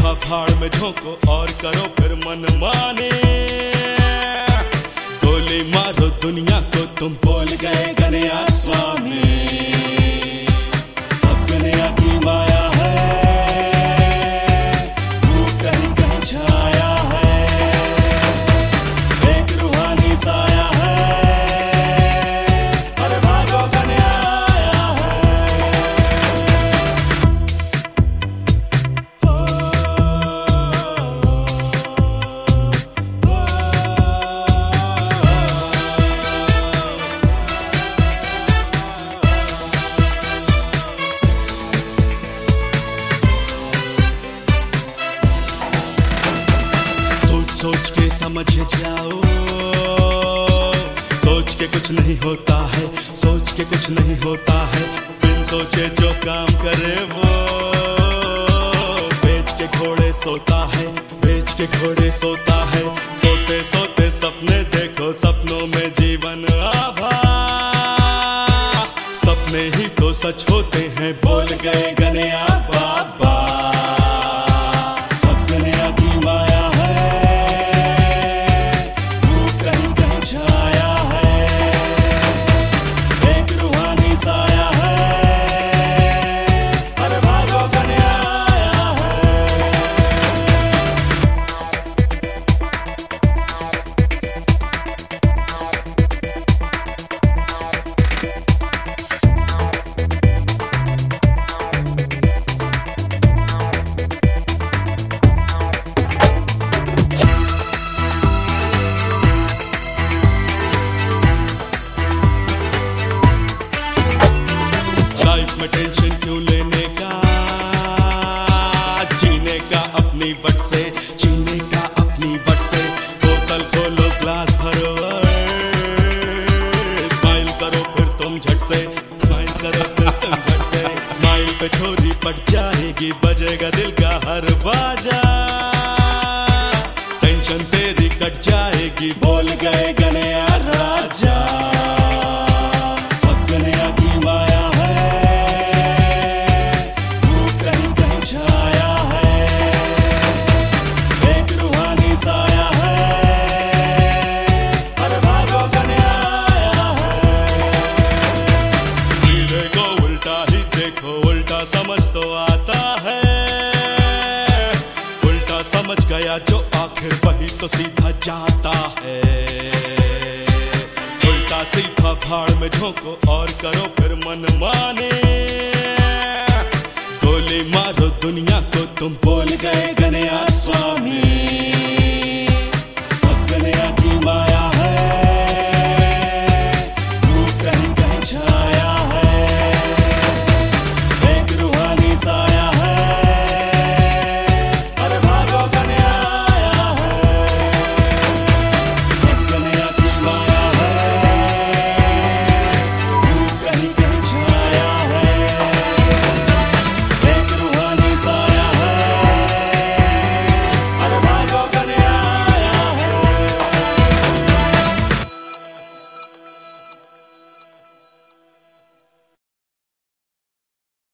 सीधा भाड़ में झोंको और करो फिर मनमानी। गोली मारो दुनिया को, तुम बोल गए गणेया स्वामी। सब दुनिया की माया है, वो कहीं कहीं छाया है, एक रूहानी साया है। अरे भागो गणेया आया सोच के समझ जाओ, सोच के कुछ नहीं होता है, सोच के कुछ नहीं होता है। बिन सोचे जो काम करे वो बेच के घोड़े सोता है, बेच के घोड़े सोता है। सोते सोते सपने देखो, सपनों में जीवन आभा, सपने ही तो सच होते हैं। बोल गए गणेया बाबा। सब दुनिया की माया है, छाया है, एक रूहानी साया है। अरे भागो गणेया आया लाइफ में टेंशन क्यों लेने का, जीने का अपनी वट से, जीने का अपनी वट से। बोतल खोलो ग्लास भरो, स्माइल करो फिर तुम झट से, स्माइल करो फिर तुम झट से। स्माइल पे छोरी पट जाएगी, बजेगा दिल का हर बाजा, टेंशन तेरी कट जाएगी। बोल गए गणेया राजा। सब गणेया की माया छाया है, एक रूहानी साया है। अरे भागो गणेया आया है। हीरे को उल्टा ही देखो, उल्टा समझ तो आता है। उल्टा समझ गया जो आखिर वही तो सीधा जाता है। उल्टा सीधा भाड़ में झोंको और करो फिर मनमानी। गोली मारो दुनिया को, तुम बोल गए गणेया स्वामी।